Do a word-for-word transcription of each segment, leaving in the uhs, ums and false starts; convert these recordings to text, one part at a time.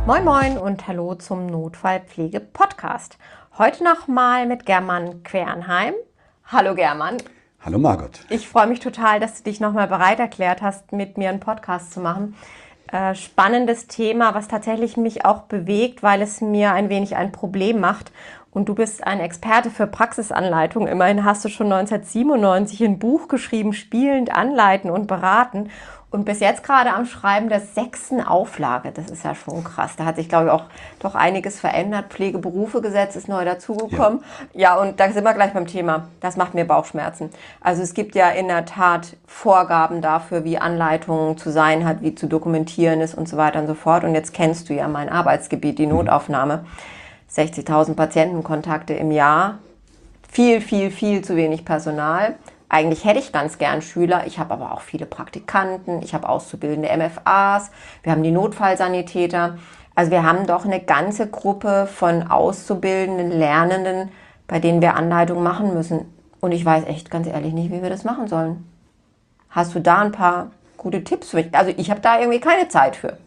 Moin Moin und hallo zum Notfallpflege-Podcast. Heute nochmal mit German Quernheim. Hallo German. Hallo Margot. Ich freue mich total, dass du dich nochmal bereit erklärt hast, mit mir einen Podcast zu machen. Äh, spannendes Thema, was tatsächlich mich auch bewegt, weil es mir ein wenig ein Problem macht. Und du bist ein Experte für Praxisanleitung. Immerhin hast du schon neunzehnhundertsiebenundneunzig ein Buch geschrieben, Spielend anleiten und beraten. Und bis jetzt gerade am Schreiben der sechsten Auflage. Das ist ja schon krass. Da hat sich, glaube ich, auch doch einiges verändert. Pflegeberufegesetz ist neu dazugekommen. Ja. ja, und da sind wir gleich beim Thema. Das macht mir Bauchschmerzen. Also es gibt ja in der Tat Vorgaben dafür, wie Anleitungen zu sein hat, wie zu dokumentieren ist und so weiter und so fort. Und jetzt kennst du ja mein Arbeitsgebiet, die Notaufnahme. sechzigtausend Patientenkontakte im Jahr. Viel, viel, viel zu wenig Personal. Eigentlich hätte ich ganz gern Schüler, ich habe aber auch viele Praktikanten, ich habe auszubildende M F As, wir haben die Notfallsanitäter. Also wir haben doch eine ganze Gruppe von auszubildenden Lernenden, bei denen wir Anleitungen machen müssen. Und ich weiß echt ganz ehrlich nicht, wie wir das machen sollen. Hast du da ein paar gute Tipps für mich? Also ich habe da irgendwie keine Zeit für.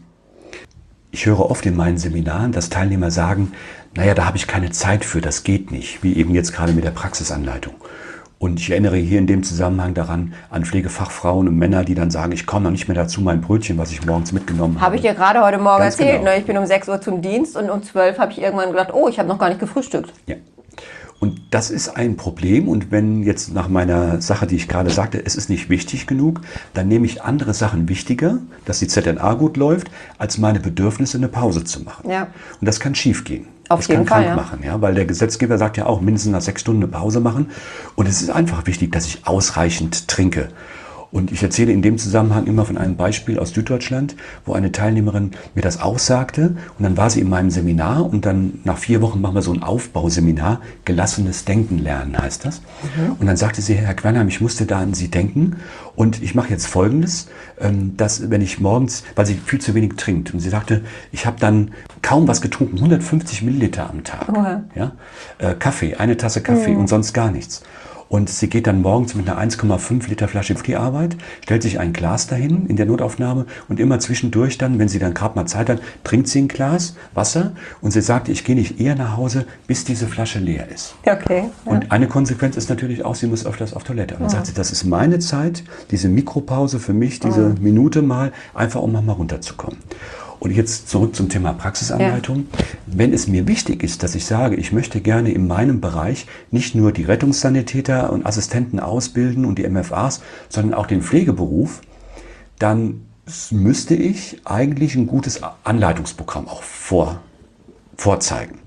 Ich höre oft in meinen Seminaren, dass Teilnehmer sagen, naja, da habe ich keine Zeit für, das geht nicht, wie eben jetzt gerade mit der Praxisanleitung. Und ich erinnere hier in dem Zusammenhang daran an Pflegefachfrauen und Männer, die dann sagen, ich komme noch nicht mehr dazu, mein Brötchen, was ich morgens mitgenommen habe. Habe ich dir gerade heute Morgen Ganz erzählt. genau. Ne? Ich bin um sechs Uhr zum Dienst und um zwölf habe ich irgendwann gedacht, oh, ich habe noch gar nicht gefrühstückt. Ja. Und das ist ein Problem. Und wenn jetzt nach meiner Sache, die ich gerade sagte, es ist nicht wichtig genug, dann nehme ich andere Sachen wichtiger, dass die Z N A gut läuft, als meine Bedürfnisse eine Pause zu machen. Ja. Und das kann schief gehen. Auf das jeden kann Fall, krank ja. machen, ja, weil der Gesetzgeber sagt ja auch, mindestens nach sechs Stunden eine Pause machen. Und es ist einfach wichtig, dass ich ausreichend trinke. Und ich erzähle in dem Zusammenhang immer von einem Beispiel aus Süddeutschland, wo eine Teilnehmerin mir das auch sagte. Und dann war sie in meinem Seminar und dann nach vier Wochen machen wir so ein Aufbauseminar. Gelassenes Denken lernen heißt das. Mhm. Und dann sagte sie, Herr Quernheim, ich musste da an Sie denken. Und ich mache jetzt Folgendes, dass wenn ich morgens, weil sie viel zu wenig trinkt. Und sie sagte, ich habe dann kaum was getrunken, hundertfünfzig Milliliter am Tag. Okay. Ja? Äh, Kaffee, eine Tasse Kaffee mhm. und sonst gar nichts. Und sie geht dann morgens mit einer eins Komma fünf Liter Flasche auf die Arbeit, stellt sich ein Glas dahin in der Notaufnahme und immer zwischendurch dann, wenn sie dann gerade mal Zeit hat, trinkt sie ein Glas Wasser und sie sagt, ich gehe nicht eher nach Hause, bis diese Flasche leer ist. Okay. Ja. Und eine Konsequenz ist natürlich auch, sie muss öfters auf Toilette. Und dann ja. sagt sie, das ist meine Zeit, diese Mikropause für mich, diese mhm. Minute mal, einfach um mal runterzukommen. Und jetzt zurück zum Thema Praxisanleitung. Ja. Wenn es mir wichtig ist, dass ich sage, ich möchte gerne in meinem Bereich nicht nur die Rettungssanitäter und Assistenten ausbilden und die M F As, sondern auch den Pflegeberuf, dann müsste ich eigentlich ein gutes Anleitungsprogramm auch vor, vorzeigen.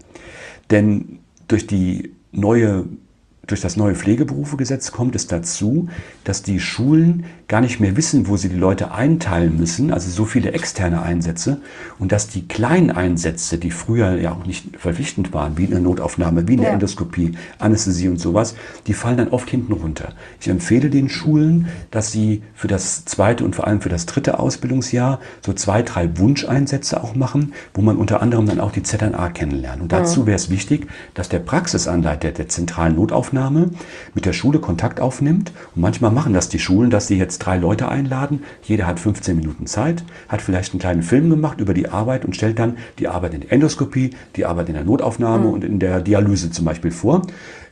Denn durch die neue Durch das neue Pflegeberufegesetz kommt es dazu, dass die Schulen gar nicht mehr wissen, wo sie die Leute einteilen müssen, also so viele externe Einsätze, und dass die kleinen Einsätze, die früher ja auch nicht verpflichtend waren, wie in der Notaufnahme, wie in der ja. Endoskopie, Anästhesie und sowas, die fallen dann oft hinten runter. Ich empfehle den Schulen, dass sie für das zweite und vor allem für das dritte Ausbildungsjahr so zwei, drei Wunscheinsätze auch machen, wo man unter anderem dann auch die Z N A kennenlernt. Und dazu mhm. wäre es wichtig, dass der Praxisanleiter der zentralen Notaufnahme mit der Schule Kontakt aufnimmt. Und manchmal machen das die Schulen, dass sie jetzt drei Leute einladen. Jeder hat fünfzehn Minuten Zeit, hat vielleicht einen kleinen Film gemacht über die Arbeit und stellt dann die Arbeit in der Endoskopie, die Arbeit in der Notaufnahme mhm. und in der Dialyse zum Beispiel vor.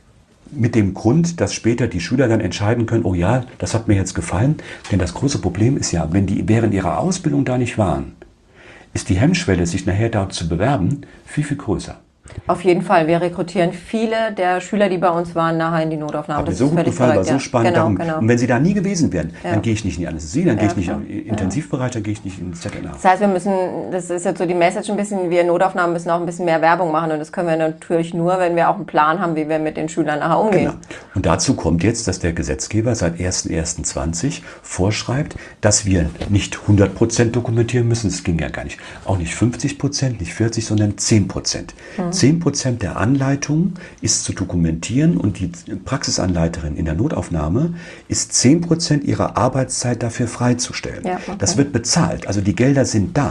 Mit dem Grund, dass später die Schüler dann entscheiden können, oh ja, das hat mir jetzt gefallen. Denn das große Problem ist ja, wenn die während ihrer Ausbildung da nicht waren, ist die Hemmschwelle, sich nachher dort zu bewerben, viel, viel größer. Auf jeden Fall. Wir rekrutieren viele der Schüler, die bei uns waren, nachher in die Notaufnahme. Hat mir so gut gefallen, war so spannend. Genau, darum. genau. Und wenn sie da nie gewesen wären, ja. dann gehe ich nicht in die Anästhesie, dann ja, gehe ich nicht klar. im Intensivbereich, dann gehe ich nicht in Z N A. Das heißt, wir müssen, das ist jetzt so die Message ein bisschen, wir Notaufnahmen müssen auch ein bisschen mehr Werbung machen und das können wir natürlich nur, wenn wir auch einen Plan haben, wie wir mit den Schülern nachher umgehen. Genau. Und dazu kommt jetzt, dass der Gesetzgeber seit erster erster zwanzig vorschreibt, dass wir nicht hundert Prozent dokumentieren müssen, das ging ja gar nicht. Auch nicht fünfzig Prozent, nicht vierzig, sondern zehn Prozent. Mhm. zehn Prozent der Anleitung ist zu dokumentieren und die Praxisanleiterin in der Notaufnahme ist zehn Prozent ihrer Arbeitszeit dafür freizustellen. Ja, okay. Das wird bezahlt, also die Gelder sind da.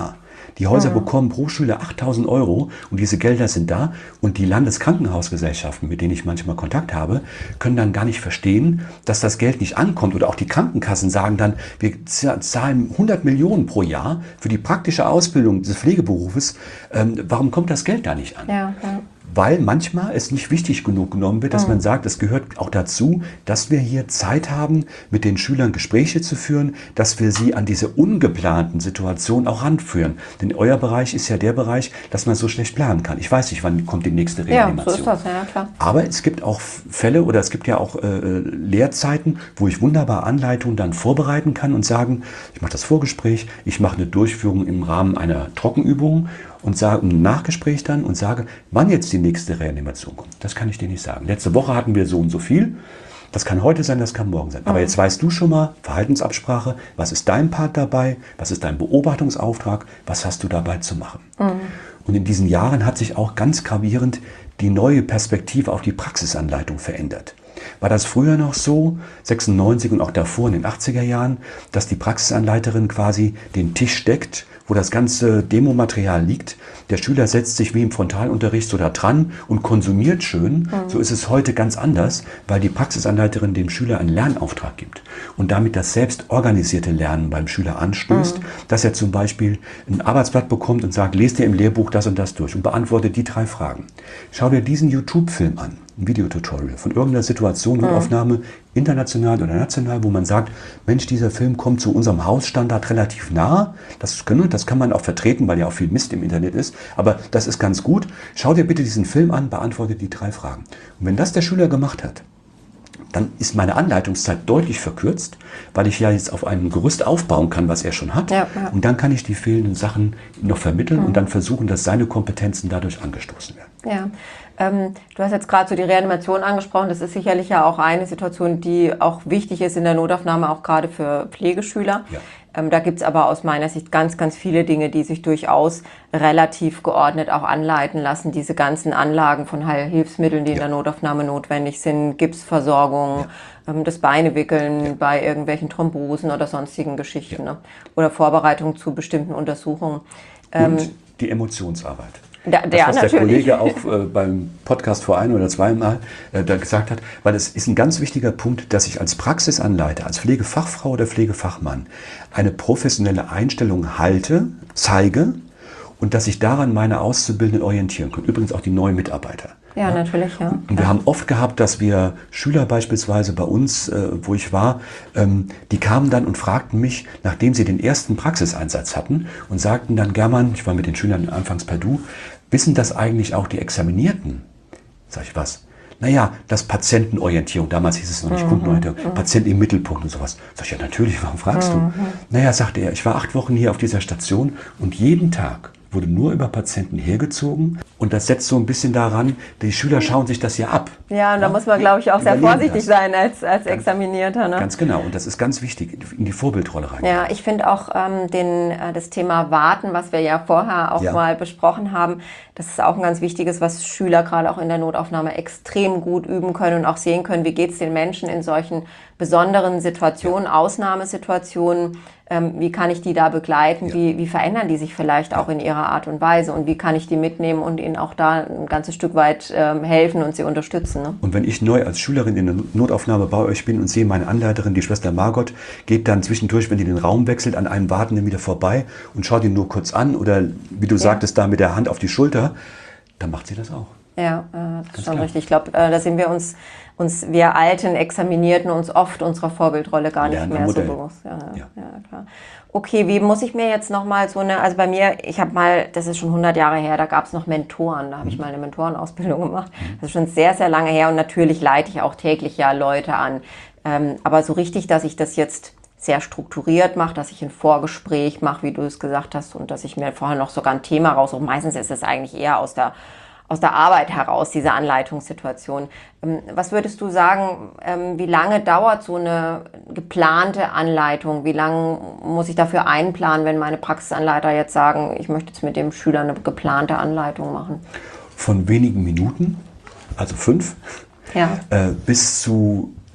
Die Häuser mhm. bekommen pro Schüler achttausend Euro und diese Gelder sind da und die Landeskrankenhausgesellschaften, mit denen ich manchmal Kontakt habe, können dann gar nicht verstehen, dass das Geld nicht ankommt oder auch die Krankenkassen sagen dann, wir zahlen hundert Millionen pro Jahr für die praktische Ausbildung des Pflegeberufes, ähm, warum kommt das Geld da nicht an? Ja, ja. Weil manchmal es nicht wichtig genug genommen wird, dass mhm. man sagt, es gehört auch dazu, dass wir hier Zeit haben, mit den Schülern Gespräche zu führen, dass wir sie an diese ungeplanten Situationen auch ranführen. Denn euer Bereich ist ja der Bereich, dass man so schlecht planen kann. Ich weiß nicht, wann kommt die nächste Reanimation. Ja, so ist das, ja, klar. Aber es gibt auch Fälle oder es gibt ja auch äh, Lehrzeiten, wo ich wunderbar Anleitungen dann vorbereiten kann und sagen, ich mache das Vorgespräch, ich mache eine Durchführung im Rahmen einer Trockenübung und sage ein Nachgespräch dann und sage, wann jetzt die nächste Reanimation kommt. Das kann ich dir nicht sagen. Letzte Woche hatten wir so und so viel. Das kann heute sein, das kann morgen sein. Aber mhm. jetzt weißt du schon mal, Verhaltensabsprache, was ist dein Part dabei, was ist dein Beobachtungsauftrag, was hast du dabei zu machen. Mhm. Und in diesen Jahren hat sich auch ganz gravierend die neue Perspektive auf die Praxisanleitung verändert. War das früher noch so, sechsundneunzig und auch davor in den achtziger Jahren, dass die Praxisanleiterin quasi den Tisch deckt, wo das ganze Demomaterial liegt. Der Schüler setzt sich wie im Frontalunterricht so da dran und konsumiert schön. Mhm. So ist es heute ganz anders, weil die Praxisanleiterin dem Schüler einen Lernauftrag gibt und damit das selbstorganisierte Lernen beim Schüler anstößt, mhm. dass er zum Beispiel ein Arbeitsblatt bekommt und sagt, lest dir im Lehrbuch das und das durch und beantwortet die drei Fragen. Schau dir diesen YouTube-Film an, ein Videotutorial von irgendeiner Situation und mhm. Aufnahme, international oder national, wo man sagt, Mensch, dieser Film kommt zu unserem Hausstandard relativ nah. Das, können, das kann man auch vertreten, weil ja auch viel Mist im Internet ist. Aber das ist ganz gut. Schau dir bitte diesen Film an, beantworte die drei Fragen. Und wenn das der Schüler gemacht hat, dann ist meine Anleitungszeit deutlich verkürzt, weil ich ja jetzt auf einem Gerüst aufbauen kann, was er schon hat. Ja, ja. Und dann kann ich die fehlenden Sachen noch vermitteln mhm. und dann versuchen, dass seine Kompetenzen dadurch angestoßen werden. Ja, ähm, du hast jetzt gerade so die Reanimation angesprochen. Das ist sicherlich ja auch eine Situation, die auch wichtig ist in der Notaufnahme, auch gerade für Pflegeschüler. Ja. Ähm, da gibt's aber aus meiner Sicht ganz, ganz viele Dinge, die sich durchaus relativ geordnet auch anleiten lassen. Diese ganzen Anlagen von Heilhilfsmitteln, die ja. in der Notaufnahme notwendig sind, Gipsversorgung, ja. ähm, das Beinewickeln ja. bei irgendwelchen Thrombosen oder sonstigen Geschichten, ja. ne? Oder Vorbereitung zu bestimmten Untersuchungen. Ähm, Und die Emotionsarbeit. Da, das, der, was natürlich. der Kollege auch äh, beim Podcast vor ein oder zweimal äh, da gesagt hat, weil es ist ein ganz wichtiger Punkt, dass ich als Praxisanleiter, als Pflegefachfrau oder Pflegefachmann eine professionelle Einstellung halte, zeige und dass ich daran meine Auszubildenden orientieren kann. Übrigens auch die neuen Mitarbeiter. Ja, ja, natürlich, ja. Und wir ja. haben oft gehabt, dass wir Schüler beispielsweise bei uns, äh, wo ich war, ähm, die kamen dann und fragten mich, nachdem sie den ersten Praxiseinsatz hatten und sagten dann, German, ich war mit den Schülern anfangs per Du, wissen das eigentlich auch die Examinierten? Sag ich, was? Naja, das Patientenorientierung, damals hieß es noch nicht mhm, Kundenorientierung, mhm. Patient im Mittelpunkt und sowas. Sag ich, ja natürlich, warum fragst mhm. du? Naja, sagte er, ich war acht Wochen hier auf dieser Station und jeden Tag wurde nur über Patienten hergezogen und das setzt so ein bisschen daran, die Schüler schauen sich das ja ab. Ja, und da ja? muss man, glaube ich, auch sehr vorsichtig das. sein als, als Examinierter. Ne? Ganz genau, und das ist ganz wichtig, in die Vorbildrolle rein. Ja, ich finde auch ähm, den, äh, das Thema Warten, was wir ja vorher auch ja. mal besprochen haben, das ist auch ein ganz wichtiges, was Schüler gerade auch in der Notaufnahme extrem gut üben können und auch sehen können, wie geht es den Menschen in solchen besonderen Situationen, ja. Ausnahmesituationen, ähm, wie kann ich die da begleiten, ja. wie, wie verändern die sich vielleicht auch in ihrer Art und Weise und wie kann ich die mitnehmen und ihnen auch da ein ganzes Stück weit ähm, helfen und sie unterstützen. Ne? Und wenn ich neu als Schülerin in der Notaufnahme bei euch bin und sehe, meine Anleiterin, die Schwester Margot, geht dann zwischendurch, wenn die den Raum wechselt, an einem Wartenden wieder vorbei und schaut ihn nur kurz an oder wie du ja. sagtest, da mit der Hand auf die Schulter, dann macht sie das auch. Ja, äh, das ist schon klar. richtig. Ich glaube, äh, da sind wir uns, uns, wir alten Examinierten, uns oft unserer Vorbildrolle gar nicht mehr so bewusst. Ja, ja. ja, klar. Okay, wie muss ich mir jetzt nochmal so eine, also bei mir, ich habe mal, das ist schon hundert Jahre her, da gab es noch Mentoren, da habe mhm. ich mal eine Mentorenausbildung gemacht. Mhm. Das ist schon sehr, sehr lange her und natürlich leite ich auch täglich ja Leute an. Ähm, aber so richtig, dass ich das jetzt sehr strukturiert mache, dass ich ein Vorgespräch mache, wie du es gesagt hast, und dass ich mir vorher noch sogar ein Thema raussuche. Meistens ist es eigentlich eher aus der aus der Arbeit heraus, diese Anleitungssituation. Was würdest du sagen, wie lange dauert so eine geplante Anleitung? Wie lange muss ich dafür einplanen, wenn meine Praxisanleiter jetzt sagen, ich möchte jetzt mit dem Schüler eine geplante Anleitung machen? Von wenigen Minuten, also fünf, ja. äh, bis zu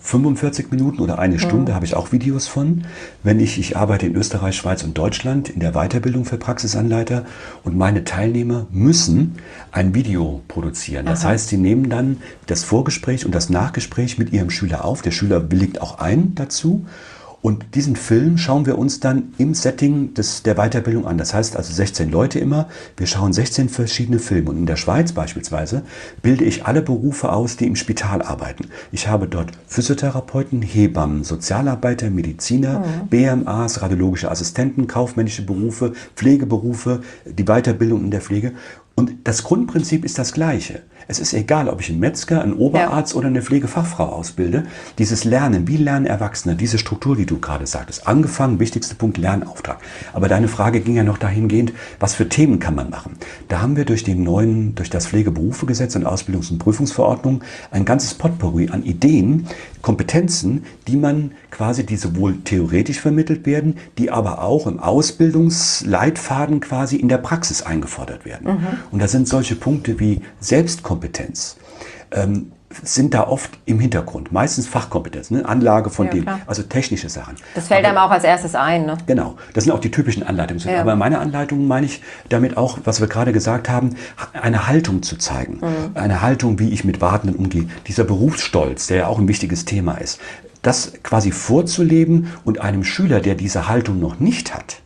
fünfundvierzig Minuten oder eine Stunde, mhm. habe ich auch Videos von. Wenn ich, ich arbeite in Österreich, Schweiz und Deutschland in der Weiterbildung für Praxisanleiter und meine Teilnehmer müssen ein Video produzieren. Das Aha. heißt, sie nehmen dann das Vorgespräch und das Nachgespräch mit ihrem Schüler auf. Der Schüler willigt auch ein dazu. Und diesen Film schauen wir uns dann im Setting des, der Weiterbildung an. Das heißt also sechzehn Leute immer. Wir schauen sechzehn verschiedene Filme. Und in der Schweiz beispielsweise bilde ich alle Berufe aus, die im Spital arbeiten. Ich habe dort Physiotherapeuten, Hebammen, Sozialarbeiter, Mediziner, mhm. B M As, radiologische Assistenten, kaufmännische Berufe, Pflegeberufe, die Weiterbildung in der Pflege. Und das Grundprinzip ist das gleiche. Es ist egal, ob ich einen Metzger, einen Oberarzt ja. oder eine Pflegefachfrau ausbilde. Dieses Lernen, wie lernen Erwachsene, diese Struktur, die du gerade sagtest. Angefangen, wichtigster Punkt, Lernauftrag. Aber deine Frage ging ja noch dahingehend, was für Themen kann man machen? Da haben wir durch den neuen, durch das Pflegeberufegesetz und Ausbildungs- und Prüfungsverordnung ein ganzes Potpourri an Ideen, Kompetenzen, die man quasi, die sowohl theoretisch vermittelt werden, die aber auch im Ausbildungsleitfaden quasi in der Praxis eingefordert werden. Mhm. Und da sind solche Punkte wie Selbstkompetenz, ähm, sind da oft im Hintergrund. Meistens Fachkompetenz, ne? Anlage von ja, dem, klar. also technische Sachen. Das fällt aber, einem auch als erstes ein. Ne? Genau, das sind auch die typischen Anleitungen. Ja. Aber meine Anleitungen meine ich damit auch, was wir gerade gesagt haben, eine Haltung zu zeigen. Mhm. Eine Haltung, wie ich mit Wartenden umgehe. Dieser Berufsstolz, der ja auch ein wichtiges Thema ist. Das quasi vorzuleben und einem Schüler, der diese Haltung noch nicht hat,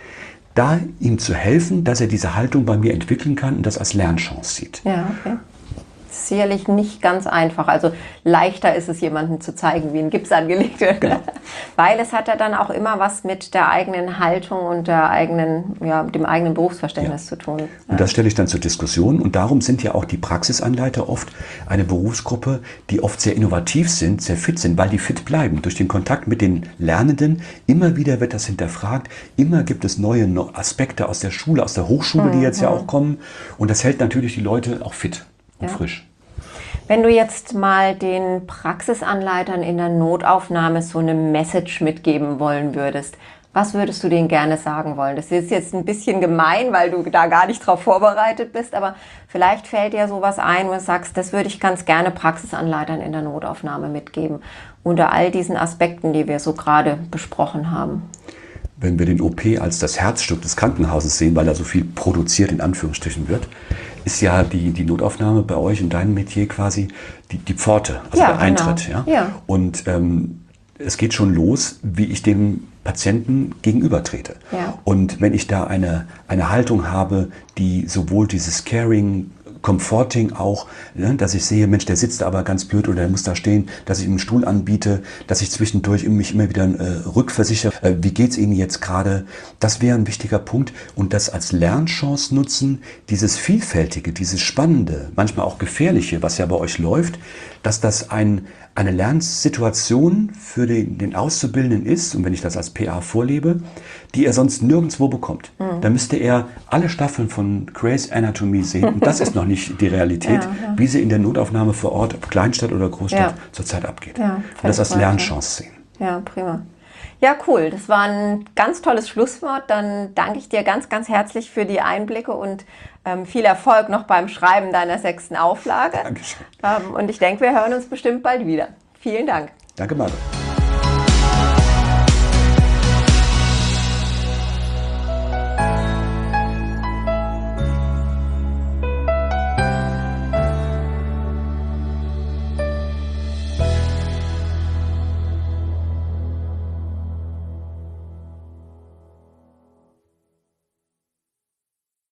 da ihm zu helfen, dass er diese Haltung bei mir entwickeln kann und das als Lernchance sieht. Ja, okay. Sicherlich nicht ganz einfach. Also leichter ist es, jemandem zu zeigen, wie ein Gips angelegt wird. Genau. Weil es hat ja dann auch immer was mit der eigenen Haltung und der eigenen, ja, dem eigenen Berufsverständnis ja. zu tun. Und das stelle ich dann zur Diskussion. Und darum sind ja auch die Praxisanleiter oft eine Berufsgruppe, die oft sehr innovativ sind, sehr fit sind, weil die fit bleiben. Durch den Kontakt mit den Lernenden, immer wieder wird das hinterfragt. Immer gibt es neue Aspekte aus der Schule, aus der Hochschule, die jetzt mhm. ja auch kommen. Und das hält natürlich die Leute auch fit. Und ja. frisch. Wenn du jetzt mal den Praxisanleitern in der Notaufnahme so eine Message mitgeben wollen würdest, was würdest du denen gerne sagen wollen? Das ist jetzt ein bisschen gemein, weil du da gar nicht drauf vorbereitet bist, aber vielleicht fällt dir sowas ein, wo du sagst, das würde ich ganz gerne Praxisanleitern in der Notaufnahme mitgeben, unter all diesen Aspekten, die wir so gerade besprochen haben. Wenn wir den O P als das Herzstück des Krankenhauses sehen, weil da so viel produziert in Anführungsstrichen wird, ist ja die, die Notaufnahme bei euch in deinem Metier quasi die, die Pforte, also ja, der Eintritt. Genau. Ja? Ja. Und ähm, es geht schon los, wie ich dem Patienten gegenübertrete. Ja. Und wenn ich da eine, eine Haltung habe, die sowohl dieses Caring, Comforting auch, ne, dass ich sehe, Mensch, der sitzt aber ganz blöd oder der muss da stehen, dass ich ihm einen Stuhl anbiete, dass ich zwischendurch mich immer wieder äh, rückversichere, äh, wie geht's Ihnen jetzt gerade? Das wäre ein wichtiger Punkt und das als Lernchance nutzen, dieses Vielfältige, dieses Spannende, manchmal auch Gefährliche, was ja bei euch läuft, dass das ein, eine Lernsituation für den, den Auszubildenden ist, und wenn ich das als P A vorlebe, die er sonst nirgendwo bekommt. Mhm. Da müsste er alle Staffeln von Grey's Anatomy sehen. Und das ist noch nicht die Realität, ja, ja. wie sie in der Notaufnahme vor Ort, ob Kleinstadt oder Großstadt, ja. zurzeit abgeht. Ja, und das als Lernchance sehen. Ja, prima. Ja, cool. Das war ein ganz tolles Schlusswort. Dann danke ich dir ganz, ganz herzlich für die Einblicke und ähm, viel Erfolg noch beim Schreiben deiner sechsten Auflage. Dankeschön. Ähm, und ich denke, wir hören uns bestimmt bald wieder. Vielen Dank. Danke, Margot.